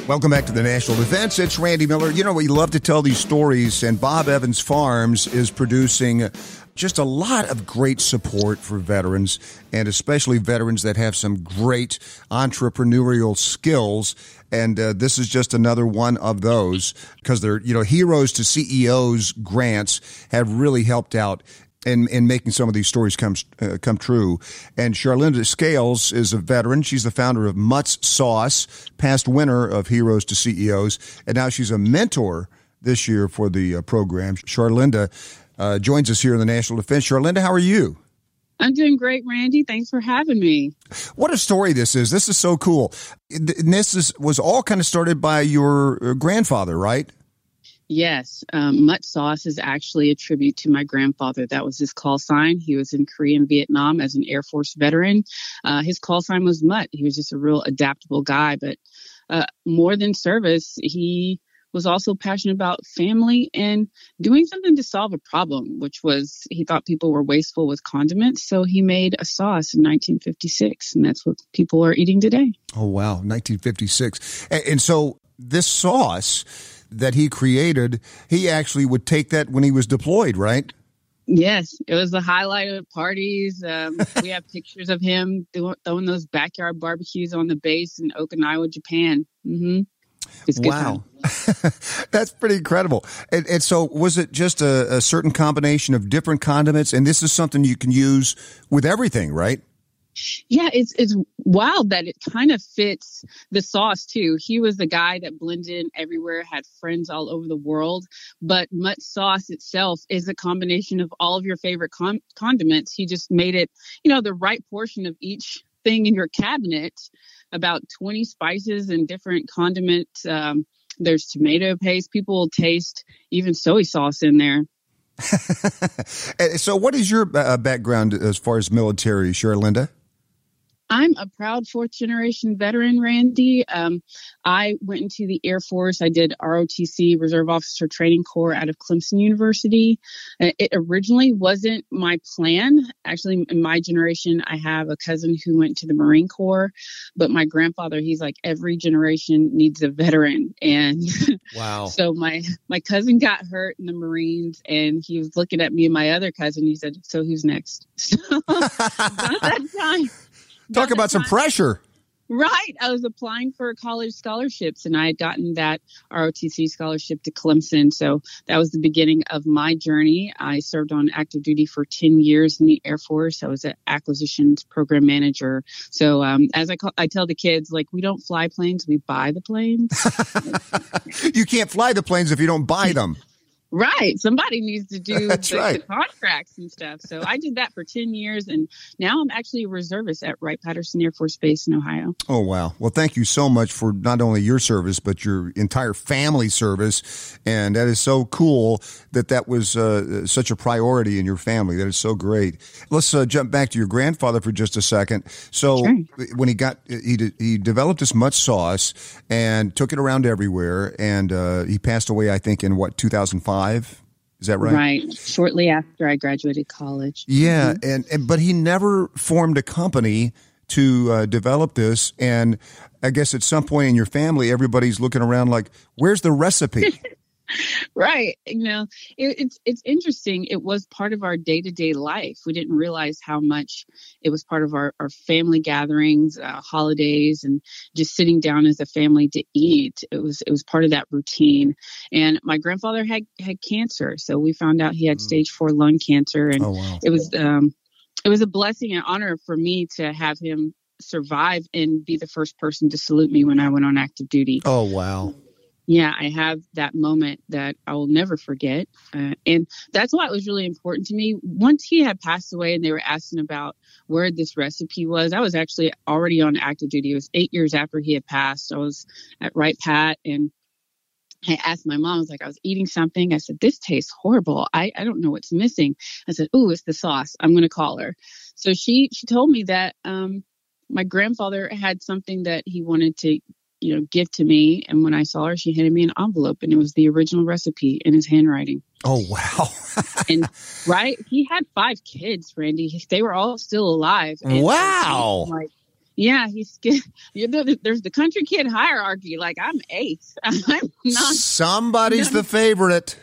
Welcome back to the National Defense. It's Randy Miller. You know, we love to tell these stories, and Bob Evans Farms is producing just a lot of great support for veterans, and especially veterans that have some great entrepreneurial skills. And this is just another one of those, because they're, Heroes to CEOs grants have really helped out in making some of these stories come true. And Charlinda Scales is a veteran. She's the founder of Mutt's Sauce, past winner of Heroes to CEOs, and now she's a mentor this year for the program. Charlinda joins us here in the National Defense. Charlinda, how are you? I'm doing great, Randy. Thanks for having me. What a story this is. This is so cool. And this was all kind of started by your grandfather, right? Yes. Mutt Sauce is actually a tribute to my grandfather. That was his call sign. He was in Korea and Vietnam as an Air Force veteran. His call sign was Mutt. He was just a real adaptable guy. But more than service, he was also passionate about family and doing something to solve a problem, which was he thought people were wasteful with condiments. So he made a sauce in 1956, and that's what people are eating today. Oh, wow. 1956. And so this sauce that he created, he actually would take that when he was deployed, right? Yes, it was the highlight of parties. We have pictures of him throwing those backyard barbecues on the base in Okinawa, Japan. Mm-hmm. Wow. That's pretty incredible. And so was it just a certain combination of different condiments? And this is something you can use with everything, right? Yeah, it's wild that it kind of fits the sauce, too. He was the guy that blended in everywhere, had friends all over the world. But Mutt Sauce itself is a combination of all of your favorite condiments. He just made it, the right portion of each thing in your cabinet, about 20 spices and different condiments. There's tomato paste. People will taste even soy sauce in there. So what is your background as far as military, Charlinda? I'm a proud fourth-generation veteran, Randy. I went into the Air Force. I did ROTC, Reserve Officer Training Corps, out of Clemson University. It originally wasn't my plan. Actually, in my generation, I have a cousin who went to the Marine Corps. But my grandfather, he's like, every generation needs a veteran. And wow. So my cousin got hurt in the Marines, and he was looking at me and my other cousin. He said, so who's next? So about that time. Talk about some pressure. Right. I was applying for college scholarships, and I had gotten that ROTC scholarship to Clemson. So that was the beginning of my journey. I served on active duty for 10 years in the Air Force. I was an acquisitions program manager. So as I tell the kids, we don't fly planes, we buy the planes. You can't fly the planes if you don't buy them. Right. Somebody needs to do the contracts and stuff. So I did that for 10 years. And now I'm actually a reservist at Wright-Patterson Air Force Base in Ohio. Oh, wow. Well, thank you so much for not only your service, but your entire family service. And that is so cool that was such a priority in your family. That is so great. Let's jump back to your grandfather for just a second. So sure. When he developed this Mutt Sauce and took it around everywhere. And he passed away, I think, in 2005? Is that right? Right. Shortly after I graduated college. Yeah. Mm-hmm. But he never formed a company to develop this. And I guess at some point in your family, everybody's looking around like, where's the recipe? Right. It's interesting. It was part of our day-to-day life. We didn't realize how much it was part of our family gatherings, holidays, and just sitting down as a family to eat. It was part of that routine. And my grandfather had cancer. So we found out he had stage 4 lung cancer. And it was a blessing and honor for me to have him survive and be the first person to salute me when I went on active duty. Oh, wow. Yeah, I have that moment that I will never forget. And that's why it was really important to me. Once he had passed away and they were asking about where this recipe was, I was actually already on active duty. It was 8 years after he had passed. I was at Wright-Pat, and I asked my mom, I was eating something. I said, this tastes horrible. I don't know what's missing. I said, ooh, it's the sauce. I'm going to call her. So she told me that my grandfather had something that he wanted to give to me. And when I saw her, she handed me an envelope, and it was the original recipe in his handwriting. Oh, wow. And right. He had 5 kids, Randy. They were all still alive. And wow. Yeah, there's the country kid hierarchy. Like I'm eighth. I'm not. Somebody's the favorite.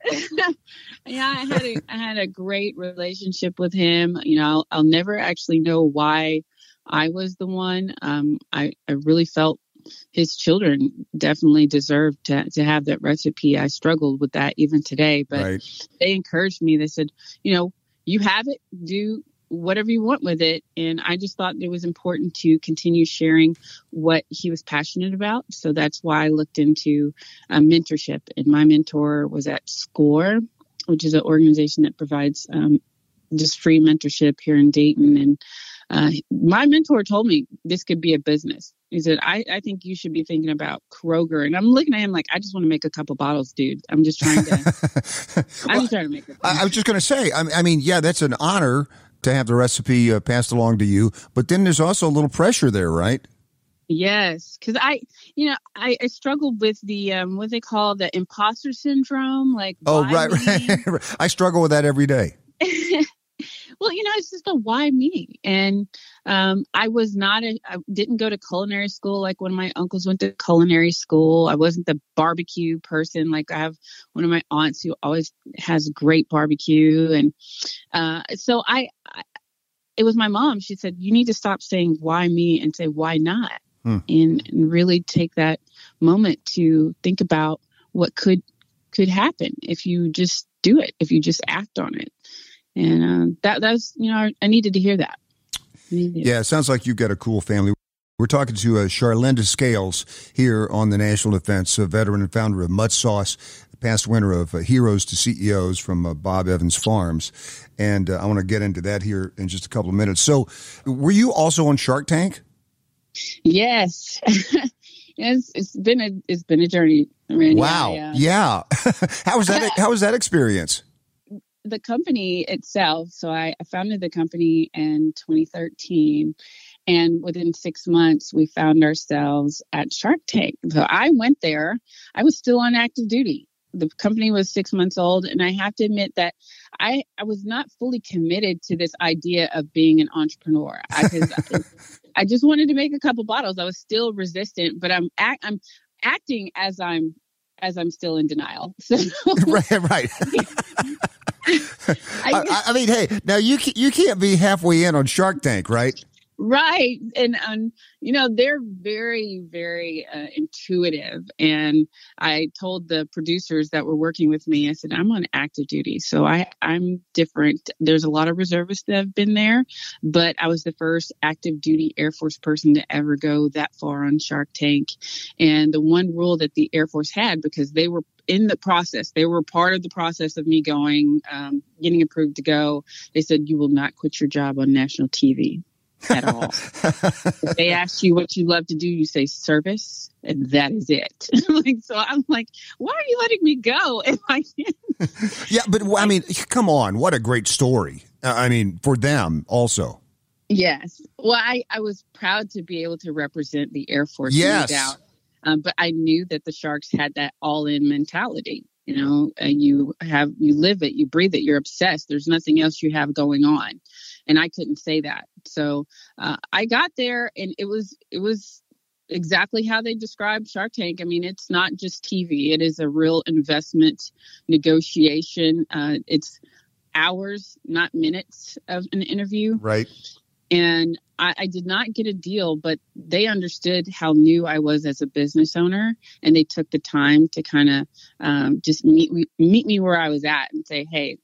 Yeah, I had a great relationship with him. You know, I'll never actually know why I was the one. I really felt his children definitely deserved to have that recipe. I struggled with that even today, but Right. They encouraged me. They said, you know, you have it, do whatever you want with it. And I just thought it was important to continue sharing what he was passionate about. So that's why I looked into mentorship. And my mentor was at SCORE, which is an organization that provides just free mentorship here in Dayton. And my mentor told me this could be a business. He said, I think you should be thinking about Kroger. And I'm looking at him like, I just want to make a couple bottles, dude. I'm just trying to, I'm just trying to make it. I was just going to say, I mean, yeah, that's an honor to have the recipe passed along to you, but then there's also a little pressure there, right? Yes, because I struggled with the what they call the imposter syndrome. Like, Oh, why right, me? right. I struggle with that every day. Well, you know, it's just a why me. And I didn't go to culinary school like one of my uncles went to culinary school. I wasn't the barbecue person. Like I have one of my aunts who always has great barbecue. And so it was my mom. She said, you need to stop saying why me and say why not. And really take that moment to think about what could happen if you just do it, if you just act on it. And that's, you know, I needed to hear that. Yeah, it sounds like you've got a cool family. We're talking to Charlinda Scales here on the National Defense, a veteran and founder of Mutt Sauce, past winner of Heroes to CEOs from Bob Evans Farms. And I want to get into that here in just a couple of minutes. So were you also on Shark Tank? Yes. It's been a journey, Randy. Wow. Yeah. How was that experience? The company itself. So I founded the company in 2013, and within 6 months we found ourselves at Shark Tank. So I went there. I was still on active duty. The company was 6 months old, and I have to admit that I was not fully committed to this idea of being an entrepreneur. I just wanted to make a couple bottles. I was still resistant, but I'm acting as I'm still in denial. So Right. I mean, hey, now you can't be halfway in on Shark Tank, right? Right. And, you know, they're very, very intuitive. And I told the producers that were working with me, I said, I'm on active duty. So I'm different. There's a lot of reservists that have been there, but I was the first active duty Air Force person to ever go that far on Shark Tank. And the one rule that the Air Force had, because they were in the process, they were part of the process of me going, getting approved to go. They said, you will not quit your job on national TV. At all. If they ask you what you love to do, you say service, and that is it. So I'm like, why are you letting me go if I can't? Yeah, but I mean, come on, what a great story. I mean, for them also. Yes. Well, I was proud to be able to represent the Air Force. Yes. No doubt. But I knew that the Sharks had that all-in mentality. You know, you live it, you breathe it, you're obsessed. There's nothing else you have going on. And I couldn't say that. So I got there, and it was exactly how they described Shark Tank. I mean, it's not just TV. It is a real investment negotiation. It's hours, not minutes of an interview. Right. And I did not get a deal, but they understood how new I was as a business owner, and they took the time to kind of just meet me where I was at and say, hey,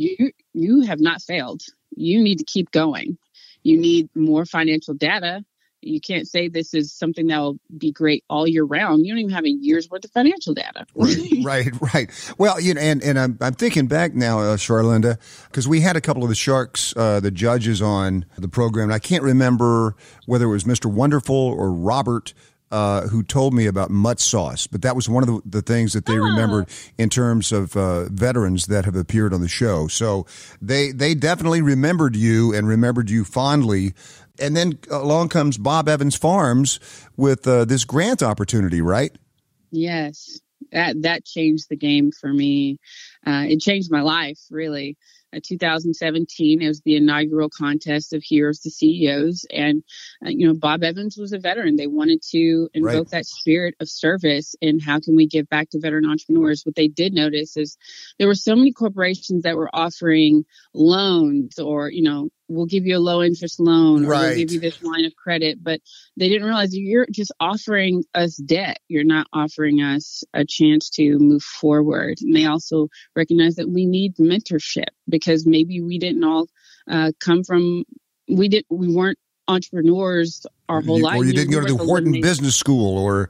you have not failed. You need to keep going. You need more financial data. You can't say this is something that will be great all year round. You don't even have a year's worth of financial data. Right. Well, you know, and I'm thinking back now, Charlinda, because we had a couple of the Sharks, the judges on the program. And I can't remember whether it was Mr. Wonderful or Robert who told me about Mutt Sauce, but that was one of the things that they remembered in terms of veterans that have appeared on the show. So they definitely remembered you and remembered you fondly. And then along comes Bob Evans Farms with this grant opportunity, right? Yes. That changed the game for me. It changed my life, really. 2017, it was the inaugural contest of Heroes to CEOs. And, Bob Evans was a veteran. They wanted to invoke that spirit of service and how can we give back to veteran entrepreneurs? What they did notice is there were so many corporations that were offering loans or, we'll give you a low interest loan or we'll give you this line of credit. But they didn't realize you're just offering us debt. You're not offering us a chance to move forward. And they also recognize that we need mentorship because maybe we didn't all we weren't entrepreneurs our whole life. Or you didn't go to the Wharton Business School or,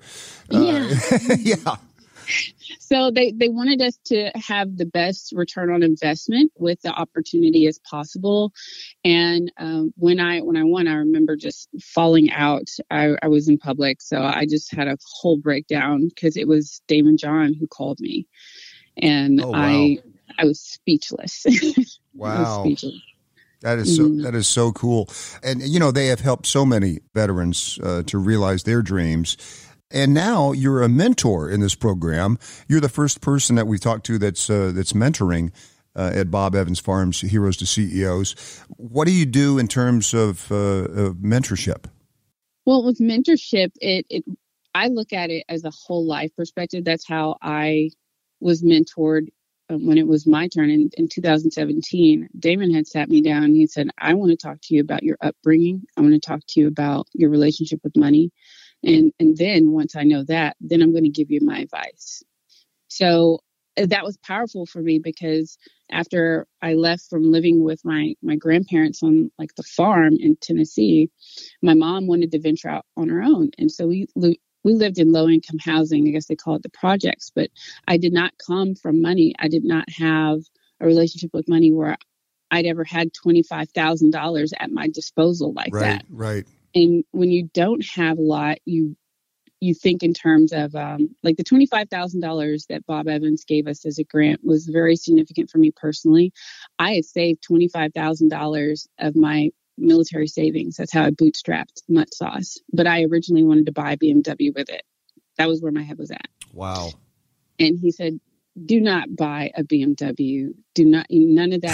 yeah. So they wanted us to have the best return on investment with the opportunity as possible. And when I won, I remember just falling out. I was in public, so I just had a whole breakdown because it was Damon John who called me, and I was speechless. Wow. That is so cool. And, they have helped so many veterans to realize their dreams. And now you're a mentor in this program. You're the first person that we've talked to that's mentoring at Bob Evans Farms Heroes to CEOs. What do you do in terms of mentorship? Well, with mentorship, I look at it as a whole life perspective. That's how I was mentored when it was my turn in 2017. Damon had sat me down and he said, I want to talk to you about your upbringing. I want to talk to you about your relationship with money. And then once I know that, then I'm going to give you my advice. So that was powerful for me because after I left from living with my grandparents on like the farm in Tennessee, my mom wanted to venture out on her own. And so we lived in low income housing. I guess they call it the projects, but I did not come from money. I did not have a relationship with money where I'd ever had $25,000 at my disposal like that. Right. And when you don't have a lot, you think in terms of like the $25,000 that Bob Evans gave us as a grant was very significant for me personally. I had saved $25,000 of my military savings. That's how I bootstrapped Mutt Sauce. But I originally wanted to buy a BMW with it. That was where my head was at. Wow. And he said, do not buy a BMW. None of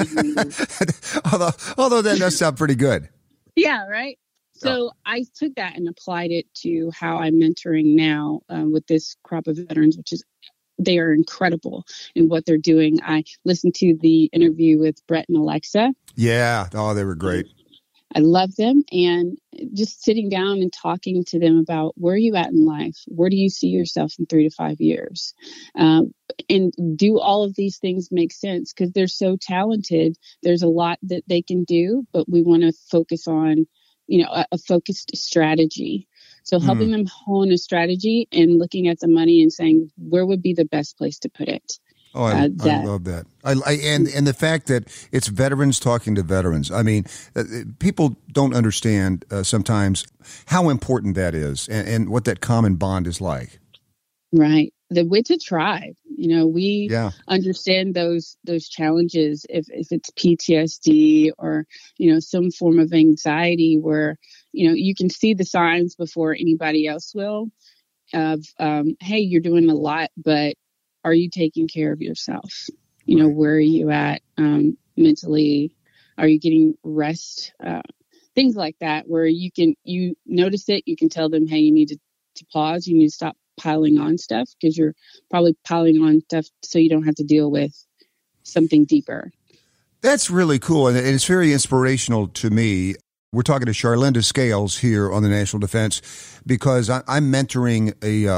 that. although that does sound pretty good. Yeah, right. So I took that and applied it to how I'm mentoring now with this crop of veterans, which is they are incredible in what they're doing. I listened to the interview with Brett and Alexa. Yeah. Oh, they were great. I love them. And just sitting down and talking to them about where are you at in life? Where do you see yourself in 3 to 5 years? And do all of these things make sense? Because they're so talented. There's a lot that they can do, but we want to focus on a focused strategy. So helping them hone a strategy and looking at the money and saying, where would be the best place to put it? Oh, I love that. And the fact that it's veterans talking to veterans. I mean, people don't understand sometimes how important that is and what that common bond is like. Right. It's a tribe. We understand those challenges if it's PTSD or, some form of anxiety where, you can see the signs before anybody else will of, hey, you're doing a lot, but are you taking care of yourself? Right. Where are you at mentally? Are you getting rest? Things like that where you notice it, you can tell them, hey, you need to pause, you need to stop piling on stuff because you're probably piling on stuff so you don't have to deal with something deeper. That's really cool. And it's very inspirational to me. We're talking to Charlinda Scales here on the National Defense because I'm mentoring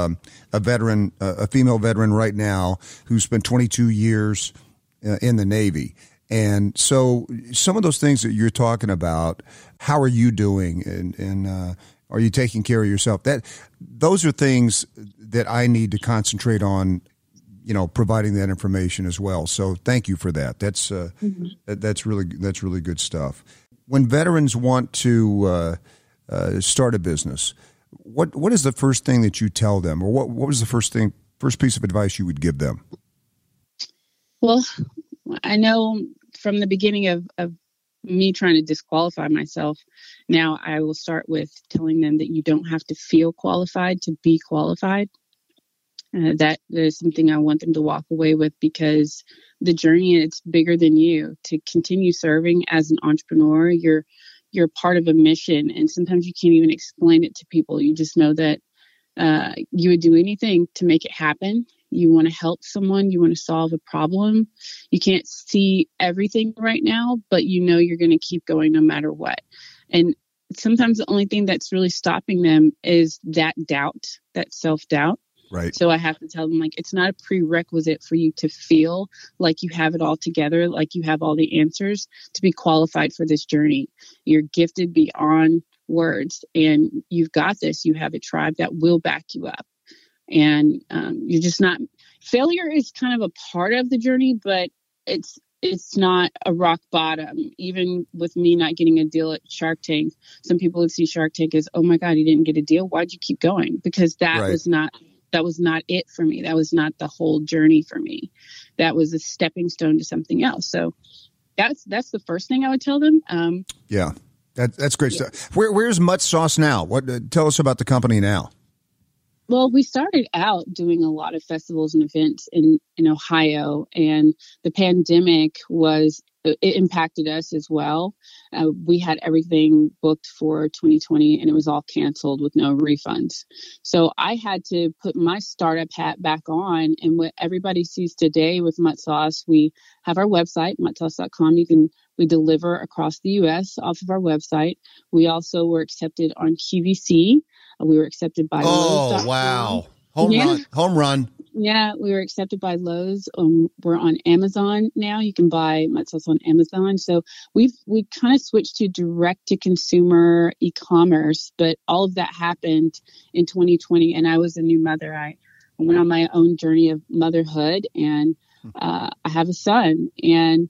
a veteran, a female veteran right now who spent 22 years in the Navy. And so some of those things that you're talking about, how are you doing? And are you taking care of yourself? Those are things that I need to concentrate on, providing that information as well. So thank you for that. That's really good stuff. When veterans want to start a business, what is the first thing that you tell them, or what was the first piece of advice you would give them? Well, I know from the beginning of me trying to disqualify myself, now I will start with telling them that you don't have to feel qualified to be qualified. That is something I want them to walk away with, because the journey, it's bigger than you. To continue serving as an entrepreneur, you're part of a mission, and sometimes you can't even explain it to people. You just know that you would do anything to make it happen. You want to help someone, you want to solve a problem. You can't see everything right now, but you know you're going to keep going no matter what. And sometimes the only thing that's really stopping them is that doubt, that self-doubt. Right. So I have to tell them, like, it's not a prerequisite for you to feel like you have it all together, like you have all the answers to be qualified for this journey. You're gifted beyond words, and you've got this. You have a tribe that will back you up. And you're just not, failure is kind of a part of the journey, but it's not a rock bottom. Even with me not getting a deal at Shark Tank, some people would see Shark Tank as, oh my God, you didn't get a deal. Why'd you keep going? Because that was not it for me. That was not the whole journey for me. That was a stepping stone to something else. So that's the first thing I would tell them. Yeah, that's great stuff. Where's Mutt Sauce now? Tell us about the company now. Well, we started out doing a lot of festivals and events in Ohio, and the pandemic it impacted us as well. We had everything booked for 2020, and it was all canceled with no refunds. So I had to put my startup hat back on, and what everybody sees today with Mutt Sauce, we have our website, muttsauce.com. We deliver across the U.S. off of our website. We also were accepted on QVC. We were accepted by Lowe's. Oh, wow. Home run. Yeah, we were accepted by Lowe's. We're on Amazon now. You can buy Mutt Sauce on Amazon. So we kind of switched to direct-to-consumer e-commerce, but all of that happened in 2020, and I was a new mother. I went on my own journey of motherhood, and I have a son, and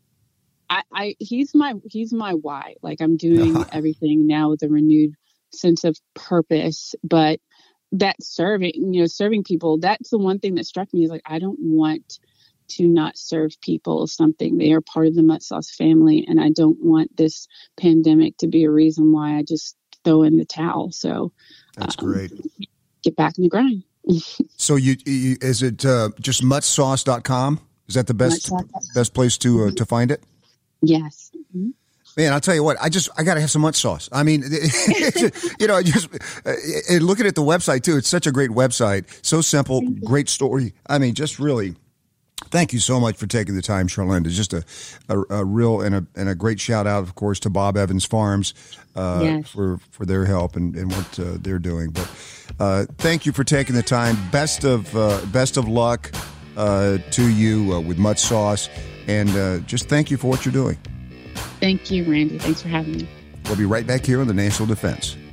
he's my why. Like, I'm doing everything now with a renewed sense of purpose. But that serving people, that's the one thing that struck me, is like, I don't want to not serve people something. They are part of the Mutt Sauce family, and I don't want this pandemic to be a reason why I just throw in the towel. So that's great. Get back in the grind. So is it just muttsauce.com? Is that the best place to find it? Yes. Mm-hmm. Man, I'll tell you what, I got to have some Mutt Sauce. I mean, looking at the website too, it's such a great website. So simple, great story. I mean, just really, thank you so much for taking the time, Charlene. It's just a real and a great shout out, of course, to Bob Evans Farms for their help and what they're doing. But thank you for taking the time. Best of luck to you with Mutt Sauce, and just thank you for what you're doing. Thank you, Randy. Thanks for having me. We'll be right back here on the National Defense.